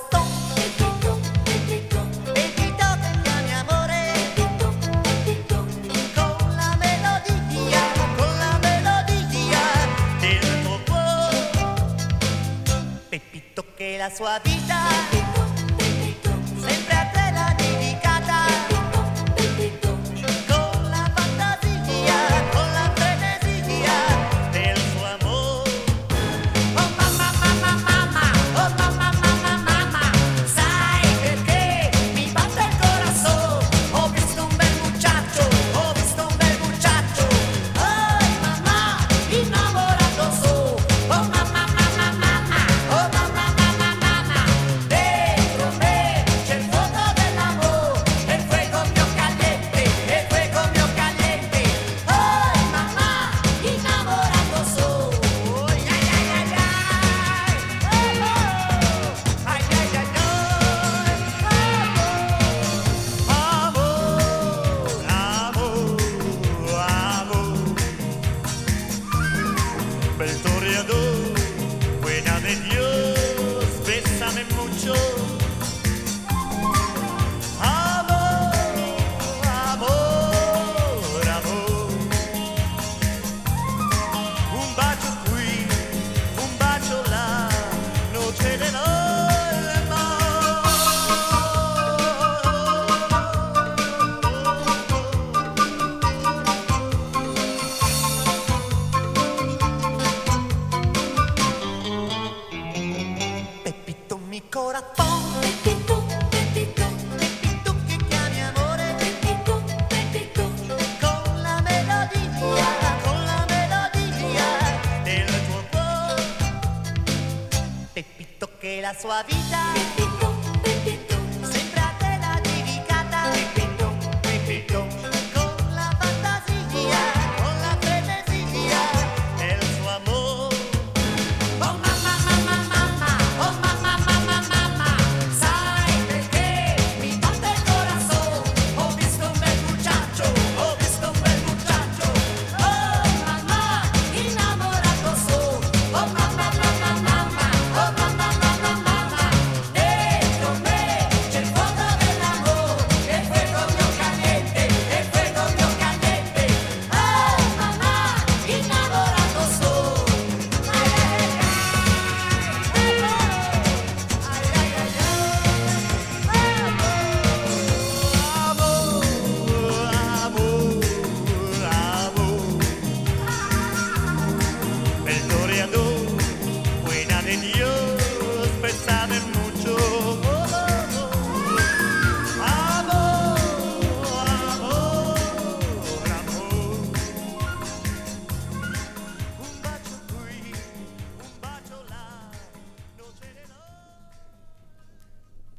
corazón. Pepito che chiami amore, con la melodía del tuo cuore. Pepito che la sua vita sempre a te l'ha dedicata, con la fantasia, con la frenesia del suo amore. Oh mamma, mamma, mamma, oh mamma, mamma, mamma, sai perché mi batte il corazón? Ho visto un bel muchacho, ay mamma, innamorato soy. Oh mamma, mamma, mamma, oh mamma, mamma, mamma, dentro me c'è il fuoco dell'amor, el fuego mio caliente, ay mamma, innamorato soy. Ay, ay, ay, ay, ay, oh, ay, ay, ay, ay, amor, bel toreador, buena de Dios, bésame mucho. Amor, amor, amor, un bacio qui, un bacio là, noche de l'alma. Pepito mi corazón, Pepito che chiami amore, con la melodía del tuo cuore. Pepito che la sua vita